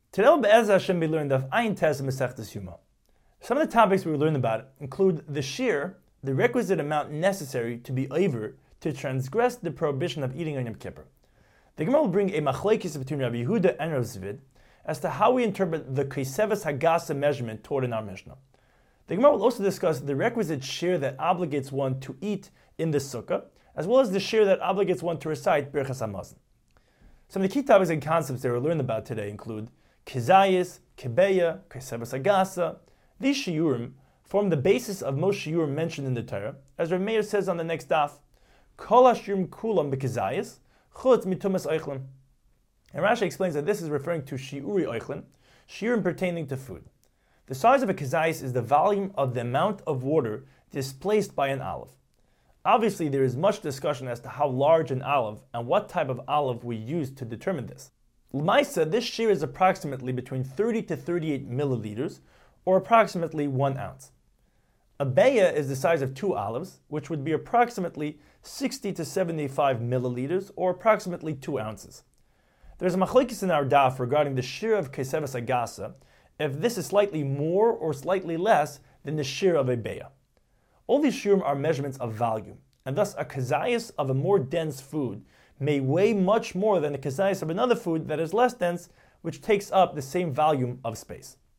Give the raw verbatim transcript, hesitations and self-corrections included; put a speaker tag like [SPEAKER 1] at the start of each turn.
[SPEAKER 1] Today, Be'ez Hashem, we learned of Ayin Tes Masechtas Yuma. Some of the topics we learned about include the shear, the requisite amount necessary to be over to transgress the prohibition of eating on Yom Kippur. The Gemara will bring a machlekes between Rabbi Yehuda and Rav Zvid as to how we interpret the Keseves Hagasa measurement taught in our Mishnah. The Gemara will also discuss the requisite shear that obligates one to eat in the sukkah, as well as the shear that obligates one to recite Birchas Hamazon. Some of the key topics and concepts that we'll learn about today include Kizayis, Kebeya, Keseves Hagasa. These shiurim form the basis of most shiurim mentioned in the Torah, as Rav Meir says on the next daf, Kol hashiurim kulam b'kizayis, chutz mitumas oichlin. And Rashi explains that this is referring to shiuri oichlin, shiurim pertaining to food. The size of a kizayis is the volume of the amount of water displaced by an olive. Obviously, there is much discussion as to how large an olive and what type of olive we use to determine this. L'maisa, this shear is approximately between thirty to thirty-eight milliliters, or approximately one ounce. A beya is the size of two olives, which would be approximately sixty to seventy-five milliliters, or approximately two ounces. There's a machlekes in our daf regarding the shear of Keseves Hagasa, if this is slightly more or slightly less than the shear of a beya. All these shiurim are measurements of volume, and thus a kazayas of a more dense food may weigh much more than a kazayas of another food that is less dense, which takes up the same volume of space.